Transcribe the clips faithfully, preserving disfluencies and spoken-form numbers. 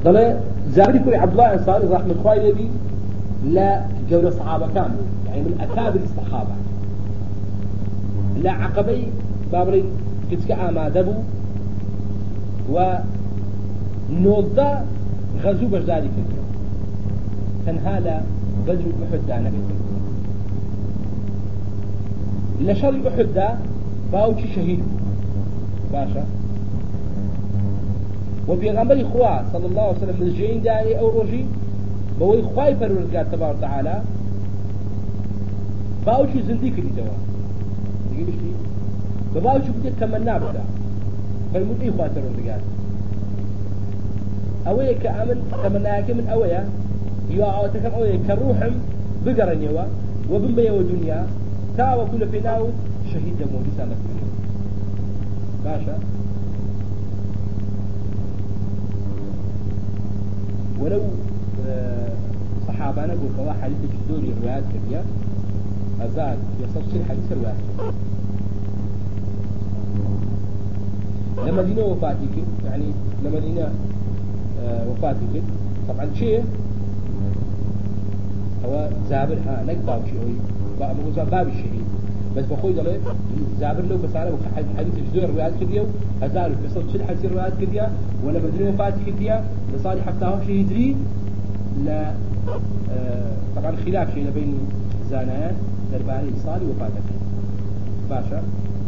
ضل زابر كل عبد الله الأنصاري رحمة الله نبي لا جودة صحابة كامل يعني من أكابر الصحابة لا عقبي بابري كتك آمادبو ونوضا غزو بجداري كتك تنها لا بدر أحد دانا كتك لشر أحد دا باوشي شهيد باشا وبيغمبر إخوة صلى الله عليه وسلم من الجين داني أو رجي بوي إخوة فرورزقات تبارك وتعالى باوشي زنديك اللي دوا يجيب شيء بباوشي بديت تمنى بدا فالمد إخوة فرورزقات أويا كأمن تمناك من أويا يوعوتكم أويا كروحم بقرن يوا وبنبيا ودنيا تاوى كل فيناو شهيد دمو بسالة باشا ولو صحابانا قول كوا حديث جدوري الروايات كبيرة أزاد يصفصل حديث الروايات لما دينا وفاتك يعني لما دينا وفاتك طبعا شيء هو زابر ها نقبع شيء هو باب الشهيد بس بخوي ضلي زابر له بس على حديث جدوري الروايات كبيرة أزاد يصفصل حديث الروايات كبيرة ولا بدري وفاتك كبيرة لصالح حفتاه شيء يدري لا آه طبعا خلاف شيء بين زانيان درباري صالي وفاتك باشا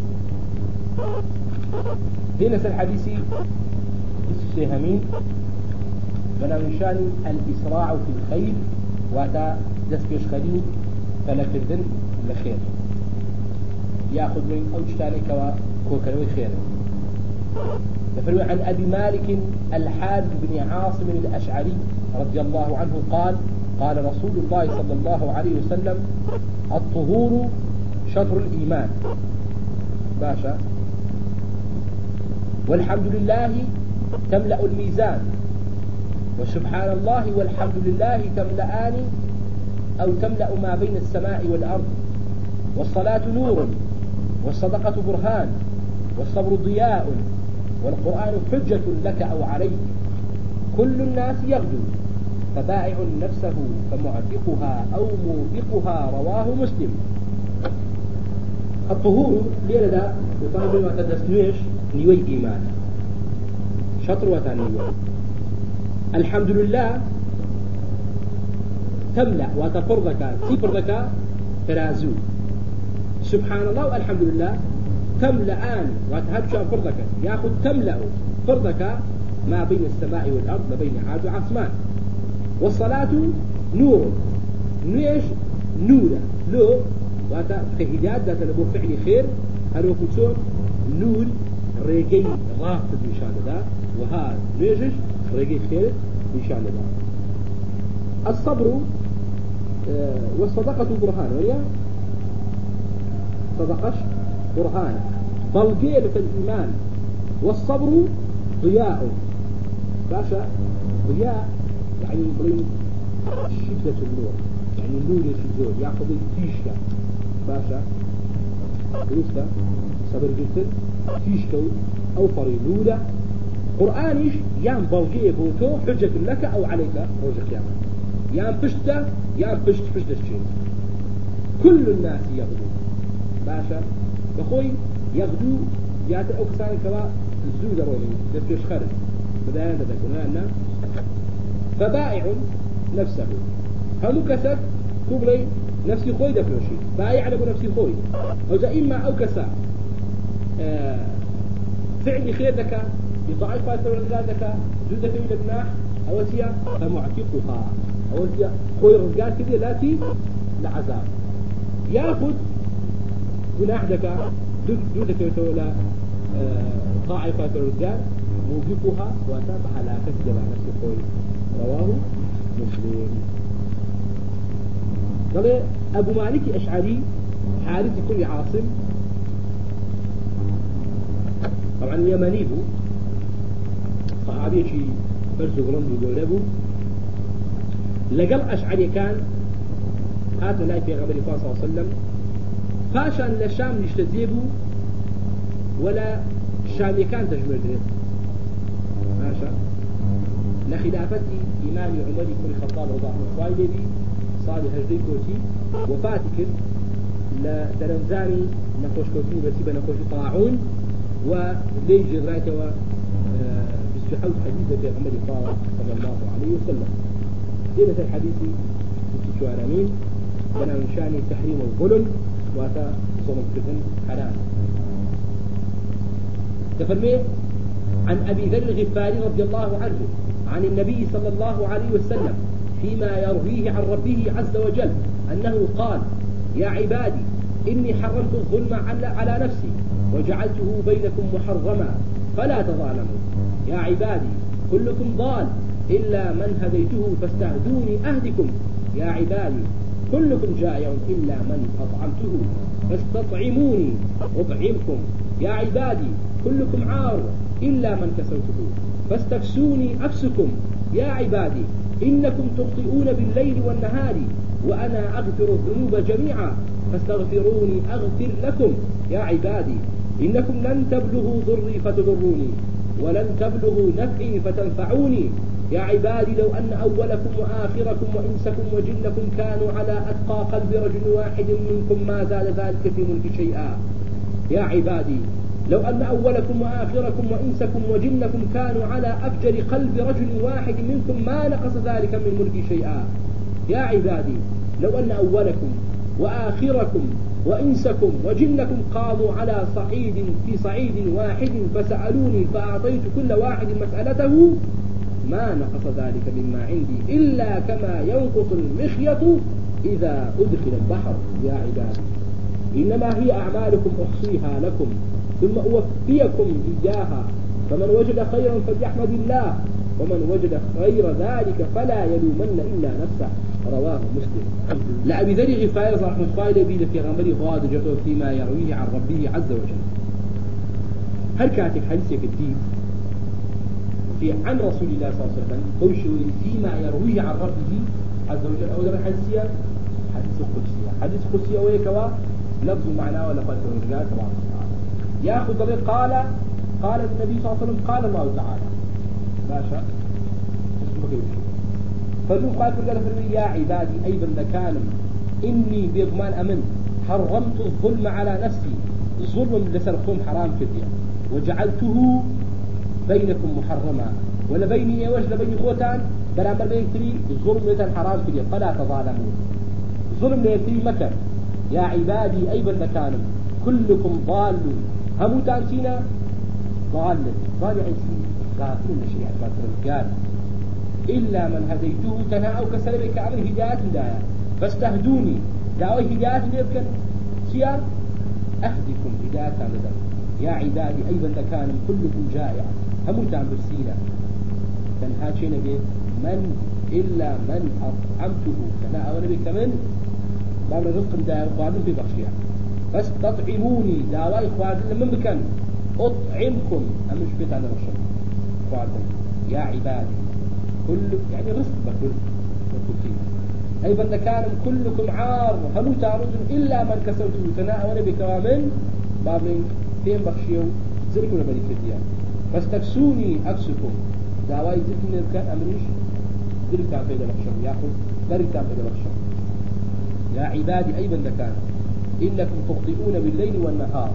هنا الحديثي السهمين من نشان الإسراع في الخير واتا دسبيش خليل فلكردن لخير ياخذ من أوجتاني كوا كوكروي خير يفروي عن أبي مالك الحارث بن عاصم الأشعري رضي الله عنه قال قال رسول الله صلى الله عليه وسلم الطهور شطر الإيمان باشا والحمد لله تملأ الميزان وسبحان الله والحمد لله تملأان أو تملأ ما بين السماء والأرض والصلاة نور والصدقة برهان والصبر ضياء والقرآن حجة لك أو عليك كل الناس يغدو فبائع نفسه فمعتقها أو موبقها رواه مسلم الطهور ليه دا يطالب ما تدسنوش نيوي إيمان شطر وتانيوي الحمد لله تملأ وتفرضك تفرضك ترازو سبحان الله والحمد لله تملأان وتهبش فرضك ياخذ تملأ فرضك ما بين السماء والأرض ما بين عاد وعثمان والصلاة نور نيش نورا لو واتا كهداد ذات لبو فعل خير هل هو كتون نور ريقي رافض إن شاء الله وها نيجش ريقي خير إن شاء الله الصبر والصدقة برهان ويا صدقش برهان بلقية الإيمان والصبر ضياء باشا ضياء يعني يبرين شدة النور يعني النور يشزور يأخذ تيشكا باشا لسه صبر جدا تيشكا أو فريلولة قرآنيش يام بلقية بوتو حجة لك أو عليك روجة قيامة يام بشتة يام بشت بشت الشيء كل الناس يغدو باشا بخوي يغدو ياتي أو كسان كوا الزودة روحي دفش خرج بداية تكون أن فبائع نفسه هم كسب كبري نفسي خوي دفلوشي بائع على نفسي خوي أو زي إما أو كسا آه فعل خير لك يضاعف فاتر رزقك زودة في الجناح أو تيا فمعتقها أو تيا خوي رزقات كذي لاتي لعذاب ياخذ جناح لك زودة في ولا ضاعفة الرجال موجبها وتابع على كسب نفس الخوي رواه مسلم قال أبو مالك أشعري حارث كل عاصم طبعا اليمني بو صحابي شيء فرز غرام يقول له لقل أشعري كان هذا لا في غبر صلى الله عليه وسلم فاشان للشام نشتزيبه ولا الشامي كان تجمع دريت ماشا لخلافة إمام عمر بن الخطاب رضي الله عنه خوالي صالح هجري كوتي وفاتك لدرنزاني نخوش كوتي بسيبة نخوش طاعون وليج جراته و بسحوت حديثة في عمر صلى الله عليه وسلم دينة الحديث في شوارمين بنا من شان تحريم الظلم واتا صوم كذن حرام تفرمي عن أبي ذر الغفاري رضي الله عنه عن النبي صلى الله عليه وسلم فيما يرويه عن ربه عز وجل أنه قال يا عبادي إني حرمت الظلم على نفسي وجعلته بينكم محرما فلا تظالموا يا عبادي كلكم ضال إلا من هديته فاستهدوني أهدكم يا عبادي كلكم جائع إلا من أطعمته فاستطعموني أطعمكم يا عبادي كلكم عار إلا من كسوته فاستكسوني أكسكم يا عبادي إنكم تخطئون بالليل والنهار وأنا أغفر الذنوب جميعا فاستغفروني أغفر لكم يا عبادي إنكم لن تبلغوا ضري فتضروني ولن تبلغوا نفعي فتنفعوني يا عبادي لو أن أولكم وآخركم وإنسكم وجنكم كانوا على أتقى قلب رجل واحد منكم ما زاد ذلك في ملك شيئا يا عبادي لو أن أولكم وآخركم وإنسكم وجنكم كانوا على أفجر قلب رجل واحد منكم ما نقص ذلك من ملك شيئا يا عبادي لو أن أولكم وآخركم وإنسكم وجنكم قاموا على صعيد في صعيد واحد فسألوني فأعطيت كل واحد مسألته ما نقص ذلك مما عندي إلا كما ينقص المخيط إذا أدخل البحر يا عبادي إنما هي أعمالكم أحصيها لكم ثم أوفيكم إياها فمن وجد خيرا فليحمد الله ومن وجد غير ذلك فلا يلومن إلا نفسه رواه مسلم. لأبي ذر غفاري رحمه الله بيد في غمر غادجته فيما يرويه عن ربه عز وجل. هل كاتب حديثك الدين في عن رسول الله صلى الله عليه وسلم بوشوي فيما يرويه عن ربه عز وجل أو ذا حديثية حديث قدسية حديث قدسية ويكوا لفظ معناه ولا قد ترجع تبارك وتعالى ياخذ ذلك قال قال النبي صلى الله عليه وسلم قال الله تعالى باشا فلو قال قال يا عبادي أيضا لكانم إني بضمان أمن حرمت الظلم على نفسي الظلم لسرقوم حرام كذيا وجعلته بينكم محرما ولا بيني وجه بيني خوتان بلا ما بينتري الظلم لسر حرام كذيا فلا تظالمون الظلم ليتري مكان يا عبادي أيضا لكانم كلكم ضال هم تانسينا ضال ضال عيسي غافلون شيء غافل قال إلا من هديته تنا أو كسلبك عمل هداية دايا فاستهدوني دعوة هداية يمكن سيار أهدكم هداية لدى يا عبادي أيضا لكان كلكم جائع هم تنبرسينا تنها شيء نبي من إلا من أطعمته تنا أو نبي كمن باب الرزق دايا وقادم في بخشيها فاستطعموني دعوة إخوان لمن بكن أطعمكم أمش بيت على رشد إخوانكم يا عبادي كل يعني رزق بكل بكل أيضا لكان كلكم عار هم تعرضون إلا من كسوته تناء بكوامن بابين فين بخشيو زرقوا لبني كديان فاستكسوني أكسكم دعواي زرقوا لبكان أمريش زرقوا فيدا بخشم يأخذ زرقوا فيدا بخشم يا عبادي أيضا لكان إنكم تخطئون بالليل والنهار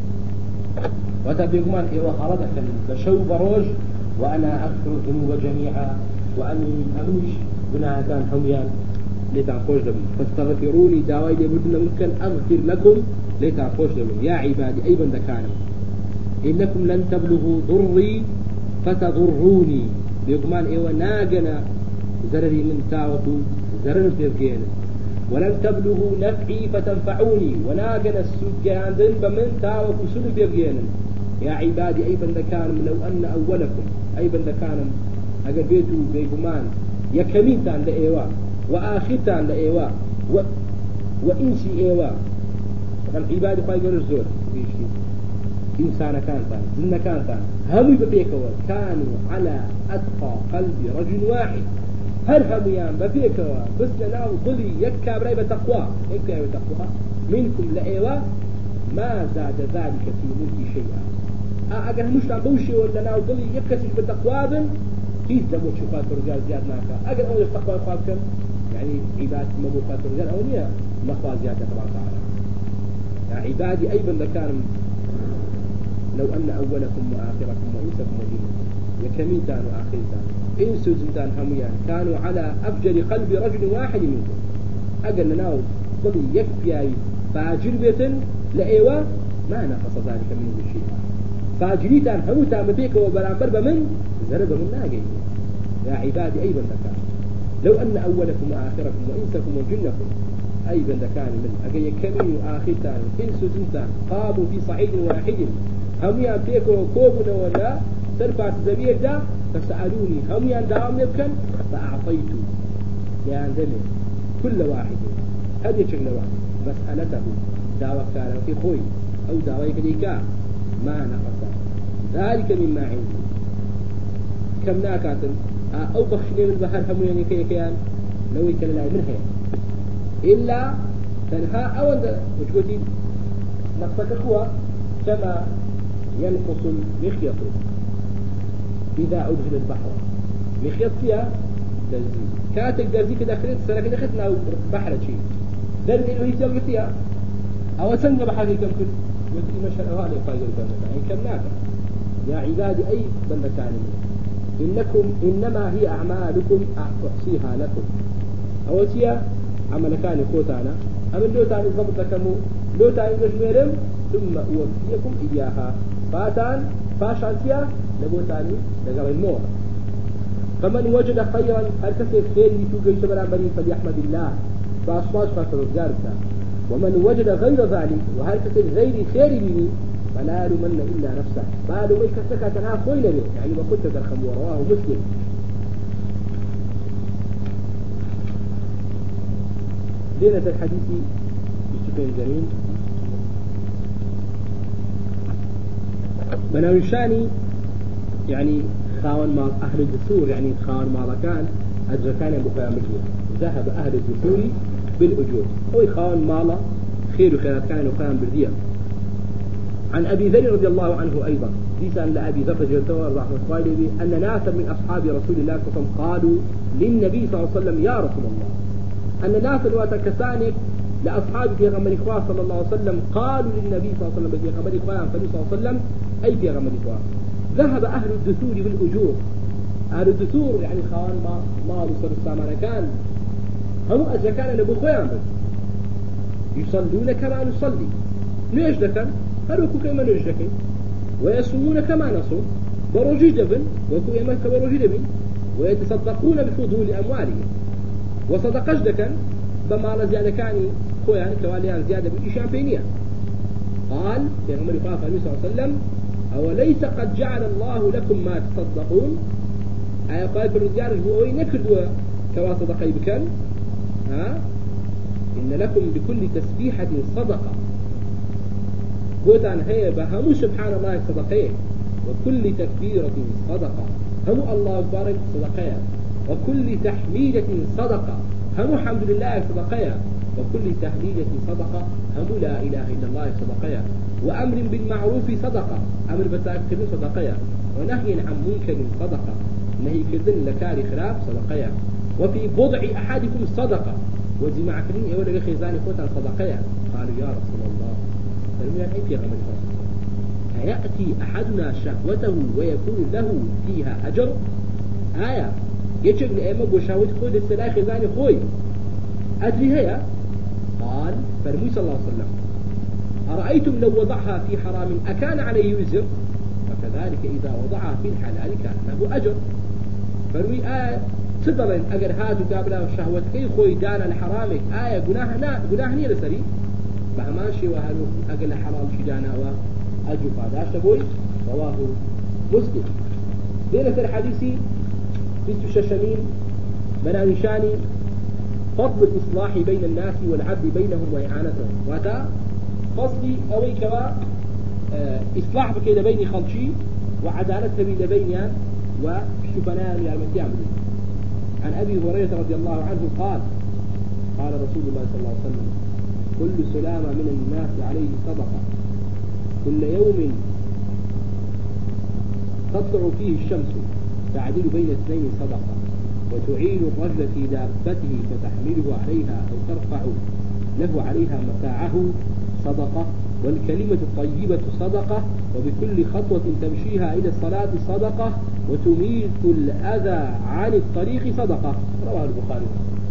وتبقمان إيوه خردك بشو بروج وأنا أغفر الذنوب جميعا وأن أمنش بناها كان حميان لتعفوش لهم فاستغفروني دعوائي لابدنا ممكن أغفر لكم لتعفوش لهم يا عبادي أيضا ذكانا إنكم لن تبلغوا ضري فتضروني بيقمان إيوه ناقنا زرري من تاوكو زرر تركين ولن تبلغوا نفعي فتنفعوني وناقنا السجان ذنب من تاوكو سنو تركين يا عبادي أيضا ذكانا لو أن أولكم أيضا ذكانا أقل بيتو بيقمان يكمين تان لإيوه وآخرتان لإيواء و... وإنسي إيواء فالعباد قايقر الزور بيشي إنسان كانتان زن كانتان هم ببيكوا كانوا على أتقى قلب رجل واحد هل هميان ببيكوا بس لناو ظلي يكا براي بتقوى يكا بتقوى منكم لإيواء ما زاد ذلك في ملك شيئا أقل مش بوشي ولا ناو ظلي يكسش بتقوى هيد لمو تشوفات الرجال زياد ناكا أقل أول استقبال خوابكم يعني عباد مبوخات الرجال أولياء نخوى زيادة تبارك وتعالى يا عبادي أيضا لكان لو أن أولكم وآخركم وإنسكم وجنكم يكميتان وآخرتان إنس وزندان هميان كانوا على أفجر قلب رجل واحد منكم أقل لناو ضلي يكفي فاجر بيتن لأيوة ما نقص ذلك من شيء فاجريتان هموتان بيك وبرامبر بمن زرب من ناقي يا عبادي أيضا لكان لو أن أولكم وآخركم وإنسكم وجنكم أيضا لكان من أقل يكمين وآخرتان إنس وزندان قاموا في صعيد واحد هم يأتيك وكوبنا ولا ترفع تزبير دا فسألوني هم يندعم يبكن فأعطيت يندمي كل واحد هذه شكل واحد مسألته دعوة كان في خوي أو دعوة كديكا ما نقص ذلك مما عندي كم ناكاتن أو بخشني من البحر هم يعني كي كيان لو يكن لا منها إلا تنها أو أنت وشوتي نقصك هو كما ينقص المخيط إذا أدخل البحر مخيط فيها دزي كاتك دزي كده خليت سنة كده خدنا بحر شيء ده اللي هي تلقى فيها أو سنة بحر كم كل وتي مشهد أهالي قايل البلد يعني كم ناكا يا عبادي أي بلد كان إنكم إنما هي أعمالكم أحصيها لكم أو تيا عمل كان كوتانا أمن لو تاني ضبط لكمو لو تاني مجمرم ثم أوفيكم إياها فاتان فاشانتيا لبوتاني لقبل المور فمن وجد خيرا هل كسر خير يتوقع يشبرا بري فليحمد الله فأصواج فاتر الجارسة ومن وجد غير ذلك وهل كسر غير خير مني فلا لمن إلا نفسه فقالوا مي كسكا تنها خوينة به يعني ما كنت ترخم ورواه مسلم ليلة الحديث يشتكين جميل مناوشاني يعني خاون مال أهل الدثور يعني خاون مالكان أجركان بخيام الجور ذهب أهل الدثور بالأجور هو خاون مالا خير وخيرات كان وخيام بردية عن أبي ذر رضي الله عنه أيضا لسان لأبي ذر جلتوى رحمة الله أن ناسا من أصحاب رسول الله صلى الله عليه وسلم قالوا للنبي صلى الله عليه وسلم يا رسول الله أن ناسا واتكسانك لأصحاب في غمر إخوة صلى الله عليه وسلم قالوا للنبي صلى الله عليه وسلم في غمر إخوة صلى الله عليه وسلم أي في غمر إخوة ذهب أهل الدثور بالأجور أهل الدثور يعني خوان ما ما وصل السامان كان هم أزكان لأبو خوان بس يصلون كما نصلي ليش ذكر هلوكو كما نجدكي ويصومون كما نصوم بروجي دبن وكو يمك بروجي دبن ويتصدقون بفضول أموالهم وصدقش دكن بما زيادة كاني خوان كواليان زيادة بالإشام بينيا قال في غمر إخوة صلى الله عليه وسلم أوليس قد جعل الله لكم ما تصدقون أي قال بالرجال هو نكدوا كوا صدقي بكن ها إن لكم بكل تسبيحة صدقة بوتان هي بهم سبحان الله صدقيه وكل تكبيرة صدقة هم الله أكبر صدقيه وكل تحميدة صدقة هم الحمد لله صدقيه وكل تهليلة صدقة هم لا إله إلا الله صدقيه وأمر بالمعروف صدقة أمر بتأكد صدقية ونهي عن منكر صدقة نهي كذن لكاري خلاف صدقية وفي بضع أحدكم صدقة وجمع كريم أولا خيزاني قوتا صدقية قالوا يا رسول الله فلمن أي في غمر أيأتي أحدنا شهوته ويكون له فيها أجر آية يشغل أيمك وشهوت خوي السلاح خيزاني خوي أدري هي قال فرمي صلى الله عليه وسلم أرأيتم لو وضعها في حرام أكان عليه وزر فكذلك إذا وضعها في الحلال كان له أجر فرمي آية صدرا أجر هاتو قابلها الشهوة كي خوي دانا لحرامك آية قناهنا قناهني لسري بعماشي وهلو أجل حرام شدانا وأجر فاداش تقول رواه مسلم ليلة الحديث بنت الششمين منانشاني فضل الإصلاح بين الناس والعدل بينهم وإعانتهم وتا قصدي أوي كوا إصلاح بكيد بين خلشي وعدالة بين بينيا وشبناء يا المتيام عن أبي هريرة رضي الله عنه قال قال رسول الله صلى الله عليه وسلم كل سلامة من الناس عليه صدقة كل يوم تطلع فيه الشمس تعدل بين اثنين صدقة، وتعين الرجل في دابته فتحمله عليها أو ترفع له عليها متاعه صدقة، والكلمة الطيبة صدقة، وبكل خطوة تمشيها إلى الصلاة صدقة، وتميت الأذى عن الطريق صدقة. رواه البخاري.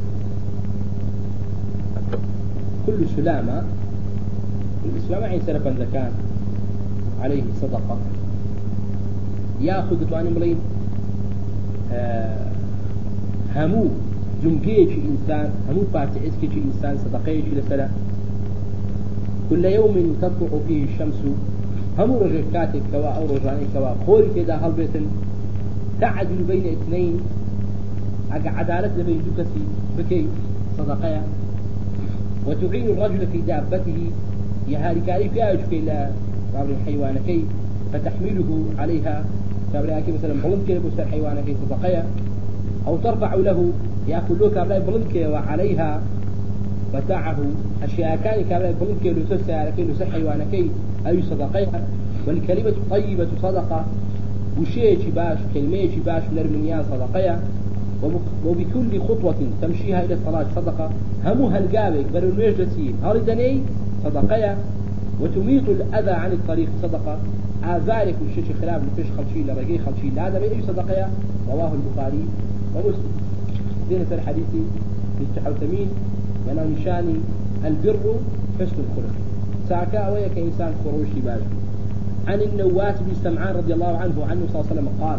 كل سلامة الإسلام عين سلفا إذا كان عليه صدقة يأخذ تواني ملين آه همو جمكيش إنسان همو فاتعسكيش إنسان صدقيش لسلا كل يوم تطلع فيه الشمس همو رجل كاتب كوا أو رجاني كوا خوري كذا هالبيتن تعدل بين اثنين أقع عدالة لبين جكسي بكي صدقية، وتعين الرجل في دابته يهاري كاري فيها يشكي إلى رابر حيوانكي فتحمله عليها كابلاكي مثلا بلنكي بسر حيوانكي صدقية، أو ترفع له يأكل له كابلاكي بلنكي وعليها متاعه أشياء كان كابلاكي بلنكي لسر سياركي لسر حيوانكي أي صدقية. والكلمة الطيبة صدقة، وشيء باش كلمة باش نرمنيان صدقية، وبكل خطوة تمشيها إلى الصلاة صدقة، همها القابك بل المجلسين هاردني صدقية، وتميط الأذى عن الطريق صدقة، آذارك والشيء خلاف لفيش خلشي لرقي خلشي هذا بأي صدقية. رواه البخاري ومسلم. زينة الحديثي في التحوثمين وانا نشاني البر حسن الخلق ساكا ويا كإنسان خروشي باجي. عن النواس بن سمعان رضي الله عنه عنه صلى الله عليه وسلم قال: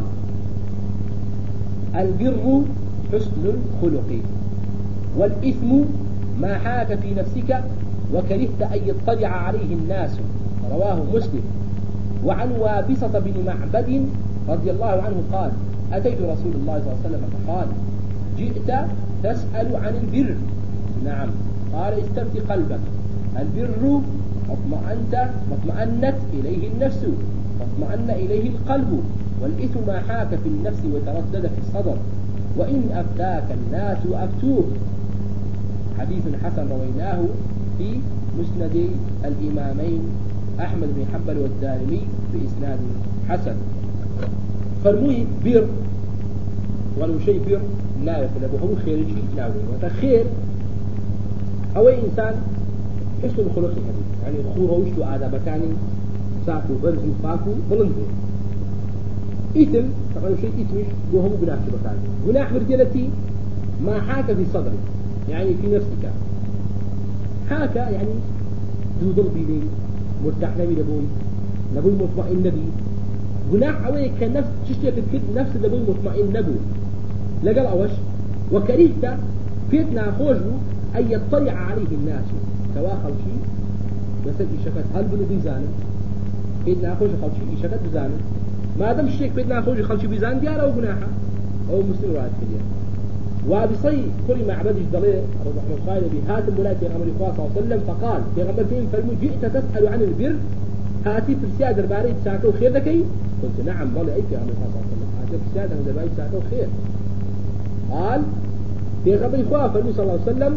البر حسن الخلق، والإثم ما حاك في نفسك وكرهت أن يطلع عليه الناس. رواه مسلم. وعن وابصة بن معبد رضي الله عنه قال: أتيت رسول الله صلى الله عليه وسلم فقال: جئت تسأل عن البر؟ نعم. قال: استفت قلبك. البر اطمأنت واطمأنت إليه النفس واطمأن إليه القلب، والإثم ما حاك في النفس وتردد في الصدر، وإن أفتاك الناس أفتوك. حديث حسن رويناه في مسند الإمامين أحمد بن حنبل والدارمي بإسناد حسن. فرموي بر ولو شيء بر لا يقول أبوه خير شيء لا يقول وتخير أو إنسان حسن الخلق الحديث يعني خوروش وآداب كان ساكو برز فاكو بلنده. إثم طبعا شيء إثمش وهم جناح بكان جناح مرتلتي ما حاك في صدرك يعني في نفسك حاك يعني دودل بيني مرتاح نبي لبوي نبوي مطمئن نبي جناح أوي كنفس تشتي في الكد نفس نبوي مطمئن نبو لقال أوش وكريتا فتنا خوجه أن يطلع عليه الناس تواخل شيء مثل إشكت هل بنو بيزانه فتنا خوجه خل شيء إشكت بيزانه ما دام الشيء فتنا خوجه خل شيء بيزان ديار أو جناحه أو مسلم رأيت كذي. وبصي كل ما عبدش ضليل رضي الله عنه بهات الملاك في غمر الإخوة صلى الله عليه وسلم فقال في غمر فيهم فالمو جئت تسأل عن البر هاتي في السيادة الباري تساكو خير ذكي؟ قلت نعم ضلي أي في غمر الإخوة صلى الله عليه وسلم هاتي في السيادة الباري تساكو خير. قال في غمر الإخوة فالمو صلى الله عليه وسلم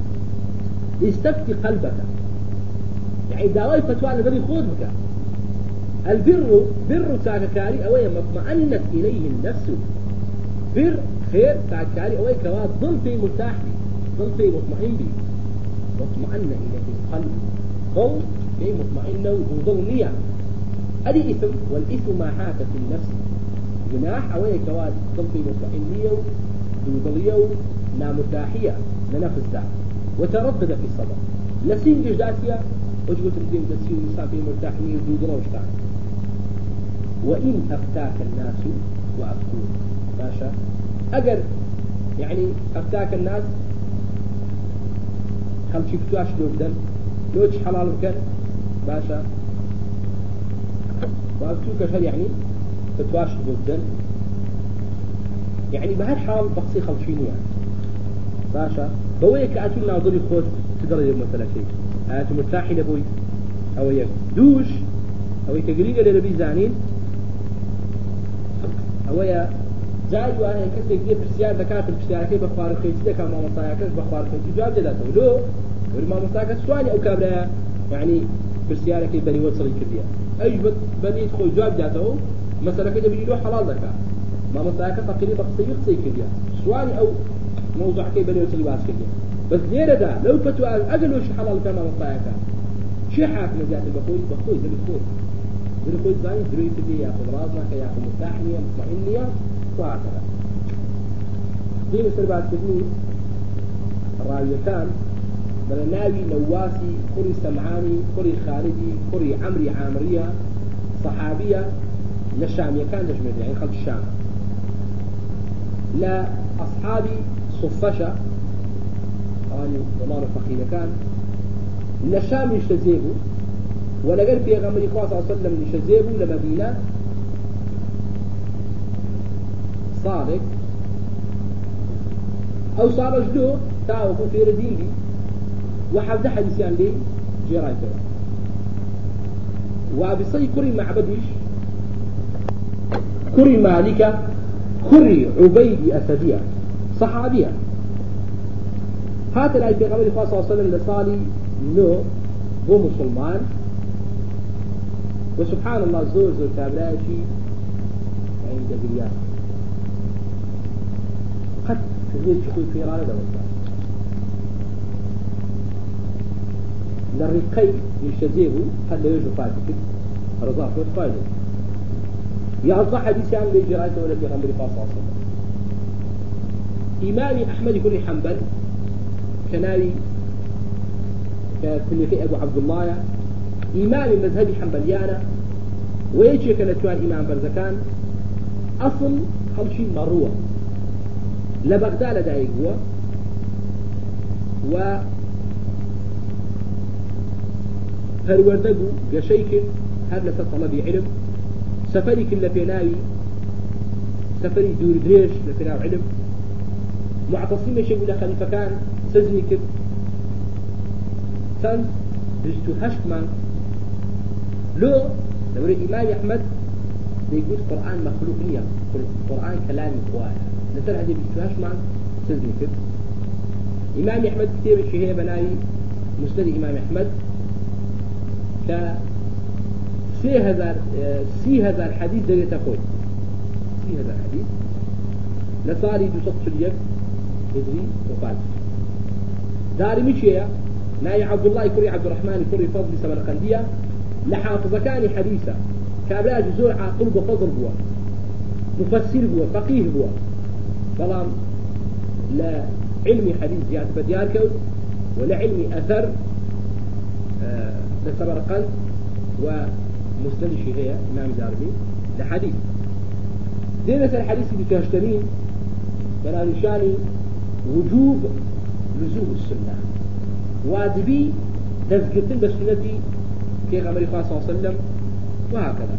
استفتي قلبك يعني داوي فتوى على الذي خذك. البر بر ساككاري أوي مطمئنت إليه النفس بر خير ساككاري أوي كواد ظل في مرتاح بي ظل في مطمئن بي واطمئن إليه القلب ظل في مطمئن وظل نية. أدي إثم والإثم ما حاك في النفس جناح أوي كواد ظل في مطمئنية وظلية لا مرتاحية لنفس ذا وتردد في الصدر لسين جداتيا وجبت الدين تسين الإنسان في مرتاحية وظلية وشتاح. وإن أفتاك الناس وأفتوك باشا أجر يعني أفتاك الناس خل شيء فتواش لودن لوش حلال بكر باشا وأفتوك شهر يعني فتواش لودن يعني بهالحال بقصي خل شيء يعني باشا بويك أتون ناظري خوش تقدر يوم مثلا شيء أنت مرتاحي لبوي أو يدوش أو يتقريقا لربي زانين أويا زايد وأنا كسر كذي برسيار ذكاء في البرسيار كي بخار خيتي ذكاء ما مصايا كش بخار خيتي جواب جدته لو ولما مصايا سؤالي أو كابلا يعني برسيار كي بني وصل كذي أيش بني تخوي جواب جدته مثلا كده بيجي له حلال ذكاء ما مستعك فقيري بقصي قصي كذا سؤالي أو موضوع كي بني وصلي باس كذا بس ليه ده لو فتوى أجل وش حلال كما مستعك شيء حاكم زيادة بخوي بخوي زي بخوي زي بخوي زاني دروي تبي ياخذ رازنا كياخذ مستحنية مطمئنية وهكذا دي مثل بعد كذي الراويتان من ناوي نواسي قري سمعاني قري خالدي قري عمري عامرية صحابية للشامية كان تجمد يعني خلف الشام لا أصحابي صفشة يعني ضمان فقير كان للشام يشتزيبوا ولا قال في غمر إخوة صلى الله عليه وسلم يشتزيبوا لمدينة صادق أو صار جدو تاوكو في ردين لي وحد حديثيان لي جيراي كذا وبصي كري معبدش كري مالكة كري عبيد أسدية صحابية هات الآية في غمر إخوة صلى الله عليه وسلم لصالي نو هو مسلمان وسبحان الله زور زور تابلاشي عند قريان قد تزيد شخوي في رانة دوستا للرقي يشتزيبه قد لا يجب فاتك رضاه في الفايدة يعظى حديثي عن بيجي رأيته ولا في غمر إخوة صلى الله عليه وسلم إمامي أحمد كل حنبل كناوي كفلقي أبو عبد الله إمام مذهبي حنبليانا ويجي كانت توان إمام برزكان أصل خلشي مروة لبغداد لدايق هو و فالوردقو قشيك هذا لسا طلبي علم سفري كلا فيناوي سفري دور دريش لفيناو علم معتصم يشيقوا لخليفة كان سزني كد سن رجتو هشتمان لو لو إمام أحمد يقول القرآن مخلوق نية القرآن كلام قوايا نتر هذه رجتو هشتمان سزني كد إمام أحمد كتير الشهية بناي مسند إمام أحمد ك سي هزار سي هزار حديث ده تقول سي هزار حديث لصاري دو سقط اليك هجري وفات داري مشيا ناي عبد الله كري عبد الرحمن كري فضل سمرقندية لحافظ كان حديثا كابلاج زور عاقل بفضل بوا مفسر بوا فقيه بوا طالما لا علمي حديث زيادة بدياركو ولا علمي أثر آه لسمرقند ومسند الشيخية إمام دارمي لحديث زي مثل الحديث اللي تهشتمين بنا نشاني وجوب لزوم السنة واجبي تذكرتن بالسنة في غمر صلى الله عليه وسلم وهكذا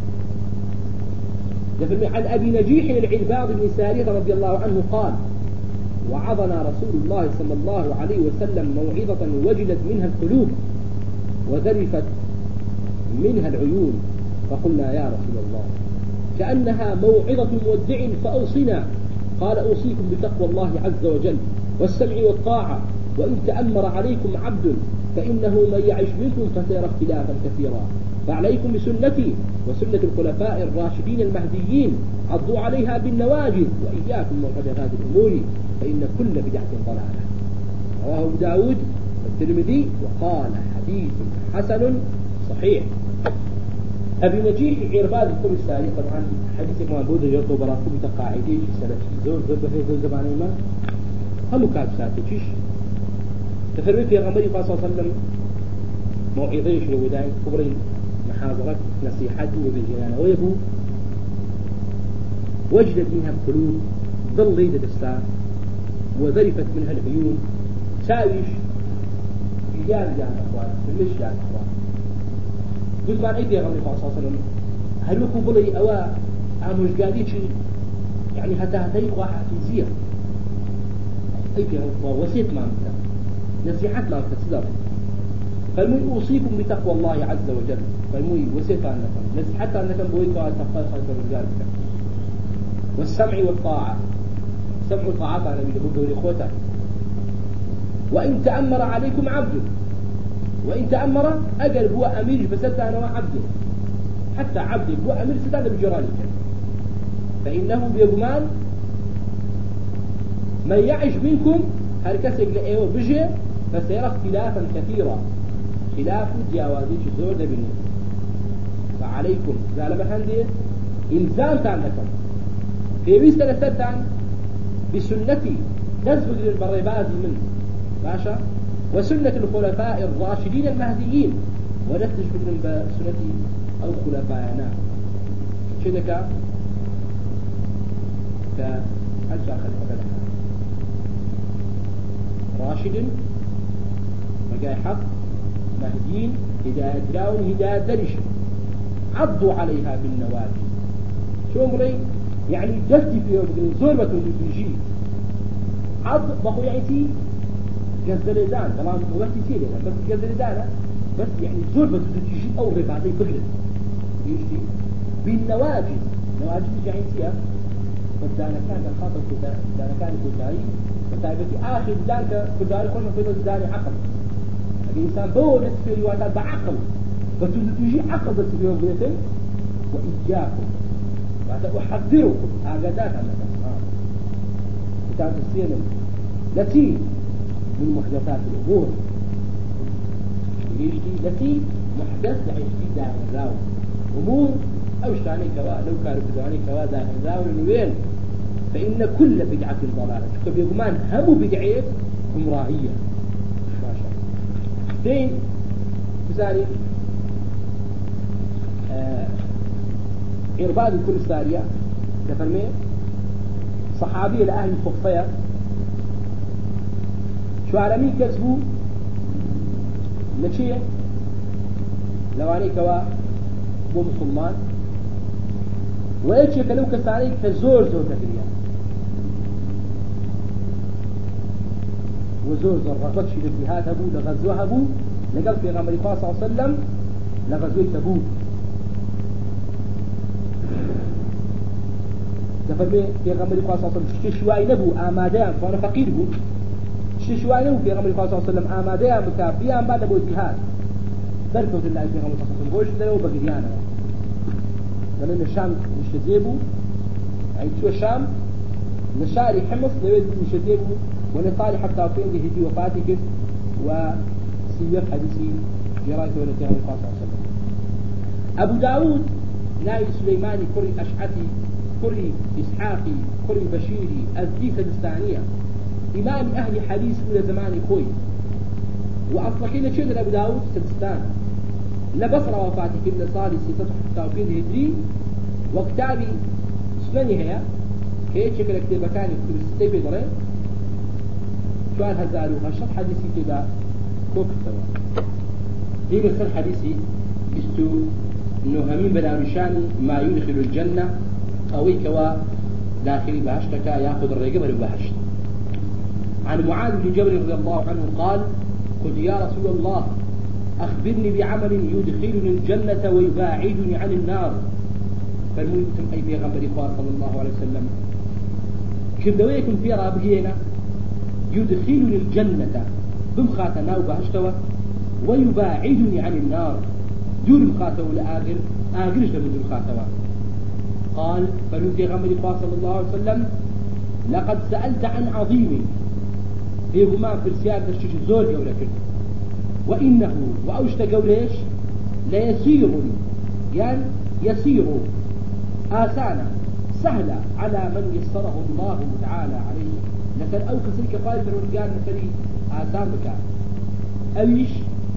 يفرمي عن أبي نجيح العرباض بن سارية رضي الله عنه قال وعظنا رسول الله صلى الله عليه وسلم موعظة وجلت منها القلوب وذرفت منها العيون فقلنا يا رسول الله كأنها موعظة مودع فأوصنا قال أوصيكم بتقوى الله عز وجل والسمع والطاعة وإن تأمر عليكم عبد فإنه من يعش منكم فسيرى اختلافا كثيرا فعليكم بسنتي وسنة الخلفاء الراشدين المهديين عضوا عليها بالنواجذ وإياكم محدثات الأمور فإن كل بدعة ضلالة رواه أبو داود والترمذي وقال حديث حسن صحيح. أبي نجيح عرباد الكل الساري طبعا حديث ما بود يرتو براسو بتقاعدي سنة زور زور بحي زور زباني ما هم كاب ساتيش تفرمي في غمري صلى الله عليه وسلم موعظيش لوداين كبرين محاضرات نصيحتي وبالجنان ويبو وجدت منها القلوب ظل ليدة الساعة وذرفت منها العيون ساويش رجال جان أخوان مش جان أخوان قلت مع أيدي غمري صلى الله عليه وسلم هل لكم بلي أوا عموش قاديش يعني حتى هتيق واحد في زير أيدي غمري وسيط ما مثلا نصيحات ما كتصدر فالمي أوصيكم بتقوى الله عز وجل فالمي وسيط أنكم نصيحات أنكم بويتوا على تقوى خلق الرجال والسمع والطاعة سمع الطاعات على بيده لإخوته وإن تأمر عليكم عبد وإن تأمر أجل هو أمير فسد أنا وعبده حتى عبده هو أمير سد أنا بجرالك فإنه بيقمان من يعش منكم هل كسك لأيوه بجي فسيرى اختلافا كثيرا خلاف جوازي زور دبني فعليكم لا لما هندي إلزام عندكم في بيست لسرتان بسنتي نسبق للبريباز من باشا وسنة الخلفاء الراشدين المهديين ونتج من بسنتي أو خلفائنا شنك كأجزاء خلفاء راشد مجاي حق مهديين هداية داون هداية درش عضوا عليها بالنواجذ شو أمري يعني جلتي في يوم زوربة تجي عض بخو يعيسي جزل دان طبعا وقتي سيري بس جزل دان بس يعني زوربة تجي أو رباطي فكرة يشتي بالنواجذ نواجذ يعني سيا فدانا كان الخاطر كده دانا كان كداري فتايبتي آخر دانك كداري خلنا في داني عقل الإنسان بو نسفي روايات بعقل فتجي عقل بس في يوم بيتم وإياكم أحذركم هكذا عن كتاب السينم التي من محدثات الأمور يجي التي محدث يعني في داخل الراو أمور أو شتاني كوا لو كانوا بداني كوا داخل الراو الوين فإن كل بدعة ضلالة فبيقمان هم بدعية امرائية ماشاء دين مثالي آه إرباد كل سارية تفرمي صحابي لأهل الخفية شو عالمين كسبوا لشيء لواني كوا بو مسلمان ويجي كلو كساري كزور زور تكريا وزور زور رغبت في الجهاد هبو لغزوه هبو لقل في غمر صلى الله عليه وسلم لغزوه تبوك تفرمي في غمر صلى الله عليه وسلم شوي نبو آمادان فأنا فقير بو شوي نبو في غمر صلى الله عليه وسلم آمادان مكافيان بعد أبو الجهاد تركوا الله في غمر صلى الله عليه وسلم وش دلوا بقريانا لأن الشام مشتزيبو يعني شو الشام نشاري حمص لويد مشتزيبو ونطالي حتى فين دي هدي وفاتك وسير حديثي جرايته ولتها صلى الله عليه وسلم أبو داود ناي سليماني كري أشعثي كري إسحاقي كري بشيري أزدي سجستانية إمام أهل حديث كل زمان خوي وأصلا كنا شيء أبو داود سجستان لبصر وفاتي كنا صالي ستة حتى فين هدري وكتابي سنني هي هيك شكل كتابة كان يكتب ستة في ضرين شوال هزارو هالشط حديثي كده كوكتوا دي مثل حديثي استو إنه همين بنارشان ما يدخل الجنة أوي كوا داخل بهشتك يأخذ الرقبة لبهشت عن معاذ بن جبل رضي الله عنه قال قلت يا رسول الله أخبرني بعمل يدخلني الجنة ويباعدني عن النار فالمنتم أي بيغمبر إخوان صلى الله عليه وسلم كردويكم في رابقينا يدخلني الجنة بمخاتنا وبهشتوا ويباعدني عن النار دون مخاتوا لآخر آخرش لمن مخاتوا قال فنودي غمر إخوان صلى الله عليه وسلم لقد سألت عن عظيم فيهما في السياق تشتش الزور قولك وإنه وأوشت قوليش ليسير يعني يسير آسانا سهلا على من يسره الله تعالى عليه لكن أو كسرك قال فرونقان مثلي آسان بك أويش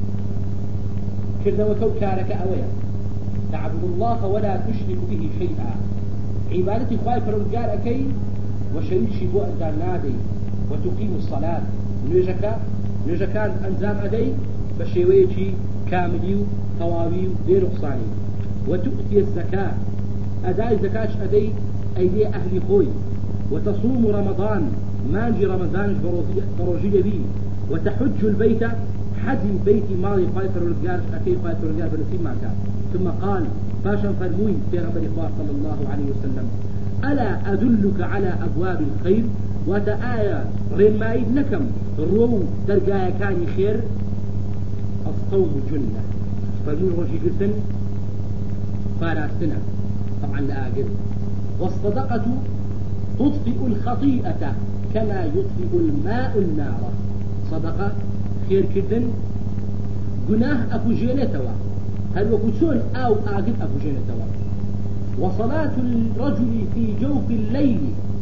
كرنا وكوكارك أويا تعبد الله ولا تشرك به شيئا عبادتي خواهي فرونقان أكي وشريك شبوء أنزال نادي وتقيم الصلاة نيجكا نيجكان أنزام أدي بشيويتي كاملي طواوي دير قصاني وتؤتي الزكاة أداء زكاة أدي أيدي أهل خوي وتصوم رمضان مانجي رمضان بروجي بي وتحج البيت حدي بيتي مالي فايفر والجار أكي فايفر والجار بنسيب معك ثم قال فاشا فرموي في غمر إخوة صلى الله عليه وسلم ألا أدلك على أبواب الخير وتآية رمايد لكم رو درقايا كان خير الصوم جنة فرموي روشي قلتن فاراستنا طبعا لآقل والصدقة تطفئ الخطيئة كما يطفئ الماء النار. صدقة خير كدن جناه أكو جينتوا هل وكسون أو آجد أكو جينتوا. وصلاة الرجل في جوف الليل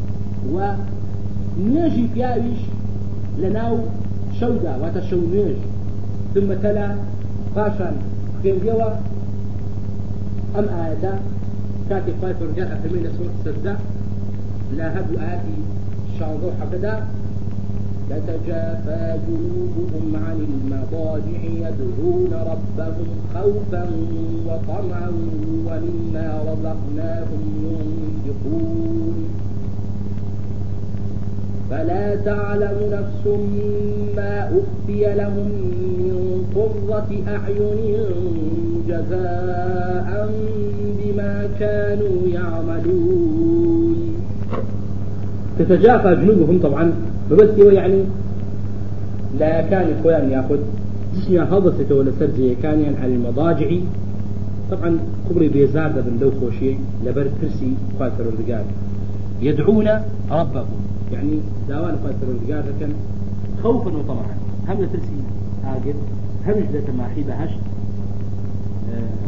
ونجي فياويش لناو شودا وتشونيج ثم تلا باشا خير جوا أم آياتا كاتي خايف ورجال أفرمين سورة السجدة لا هدو آياتي شانظور حقدا تتجافى جنوبهم عن المضاجع يدعون ربهم خوفا وطمعا ومما رزقناهم ينفقون فلا تعلم نفس ما أخفي لهم من قرة أعين جزاء بما كانوا يعملون. تتجافى جنوبهم طبعا ببس يعني لا كان يخوان ياخذ جسمي هضسته ولا سرجي كان يعني على المضاجع طبعا كبري بيزارد بن دو خوشي لبرد كرسي فاتر الرجال يدعون ربهم يعني داوان فاتر الرجال لكن خوفا وطمعا هم ترسي آجد هم جلة ما حيبة هشت